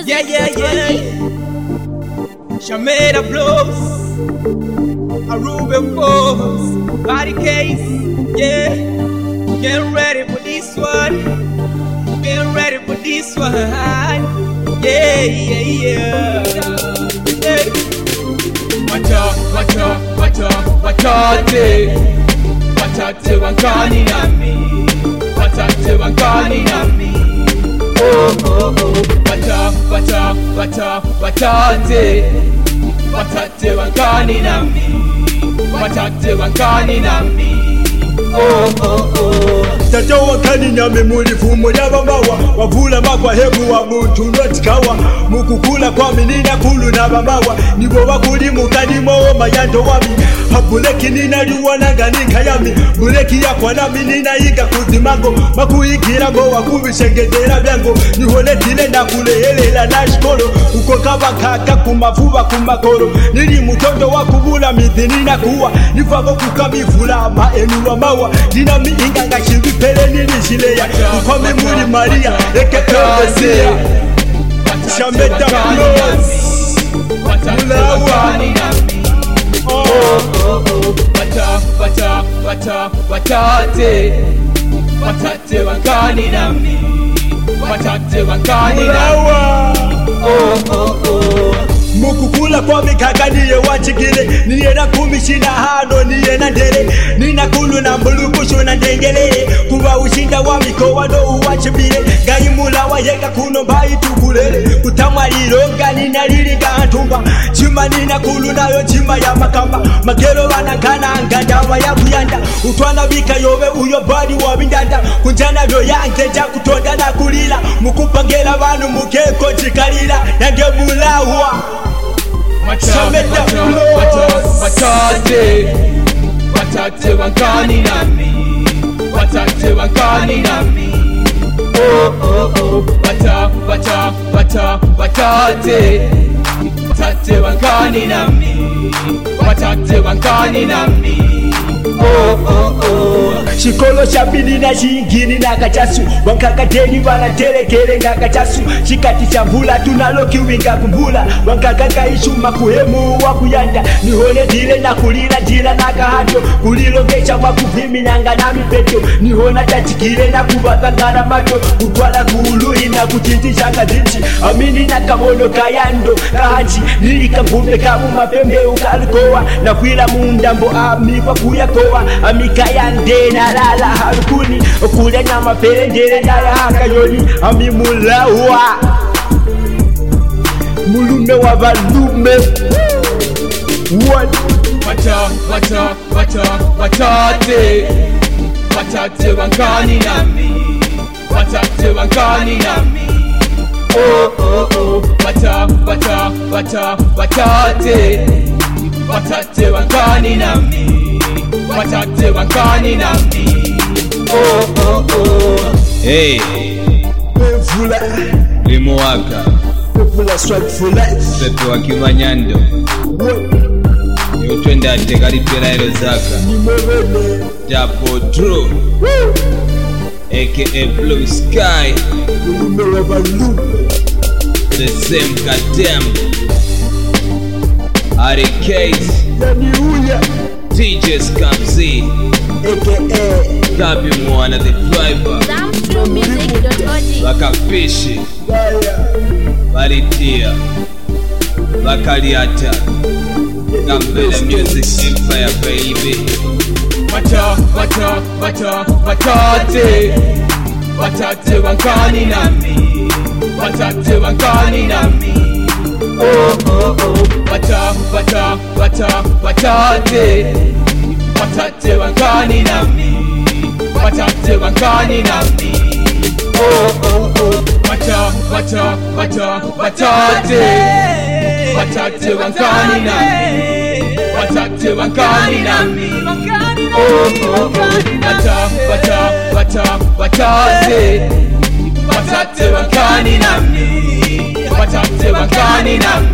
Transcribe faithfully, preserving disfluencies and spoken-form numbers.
Yeah, yeah, yeah. Shameda blows, a Ruben Forbes, body case. Yeah, get ready for this one. Get ready for this one. Yeah, yeah, yeah. Hey. Wacha, wacha, wacha, wachate, wachate wankani nami, wachate wankani nami. Oh, oh, oh. Wacha, wacha, wacha, wachate, wachate wankani nami, wachate wankani nami. Oh, oh, oh. Tata wakani nyame mulifumo yabamawa wavula makwa hebu wa muntu notikawa mukukula kwa minina kulu na bamawa nibo bakuli mukanimo mayanto wami habuleki nina liwananga ninkayami buleki yakwa nami nina yiga kuzimango makuyigira ngo wakubishengedera byango niholetile nakulehelela nashikolo uko kaba kaka kumavuba kumakoro nili mutondo wakubula midhinina kuwa nifako kukamivula maenu wa mawa nina miinga ngachivi pele nini shileya ukome muri Maria eke teodesia Shameda blows mulawa. Oh, oh, oh. Wacha, wacha, wacha, wachate, wachate wankani nami, wachate wankani nami. Oh, oh, oh. Mukukula kwa mikaka niye wachigile niye na kumishina hano niye na ndere nina kulu na mbulukushu na ndengele kuwa ushinda wa mikowa no uwachibile gaimula wa yeka kuno mbai tukulele kutamwa lironga nina liliga antumba chima nina kulu nayo chima ya makamba magero wanakana angandawa ya kuyanda utwana bika yobe uyo badi wa bindanda kunjana vyo yange ja kutonda na kulila mukupangela wanu mukeko chikalila yange mulawa. Wacha, wacha, wacha, wachate, wachate wankani nami, wachate wankani nami. Oh, oh, oh. Wacha, wacha, wacha, wachate, wachate wankani nami, wachate wankani nami. Oh, oh, oh. Shikolo shabini na shingini na kachasu wankakateni wanaterekele nga kachasu shikati chambula tunaloki winga kumbula wankakaka ishuma kuhemu wakuyanda nihone dile na kulila dila na kahato kulilo gecha wakuvimi nanga na mipeto nihona tachikile na kubakangana mato kutwala kuului na kutintisha kazinchi amini na kamono kayando kahaji nilika mbume kamu mapembe ukalikowa na kuila mundambo amikwa kuyakowa amikayande na lala harukuni kule nyama pele ndere ndaya hakayoni amimulawa mulume wa balume. What? Wacha, wacha, wacha, wachate, wachate wankani nami, wachate wankani nami. Oh, oh, oh. Wacha, wacha, wacha, wachate, wachate wankani nami, wachate wankani nami. Oh, oh, oh. Hey, Fula limo waka Fula strike for life pepe wa kimanyando yotwenda ate kalipela elo zaka nimebele Double True aka Blue Sky mulume wa balume the same goddamn Ari Case yani uya D Js Kamzi aka Kabi Mwana the driver Sam True Music dot org. Bakafishi Daya Balitia Bakaliata Gambela Music Empire baby. Wacha, wacha, wacha, wachate, wachate wankani nami, wachate wankani nami. Oh, oh, oh. Wacha, wacha, wacha, wachate, wachate wankani nami, wachate wankani nami. Oh, oh, oh. Wacha, wacha, wacha, wachate, wachate wankani nami, wachate wankani nami. Oh, oh, oh. Wacha, wacha, wacha, wachate, wachate wankani nami, wachate wankani nami.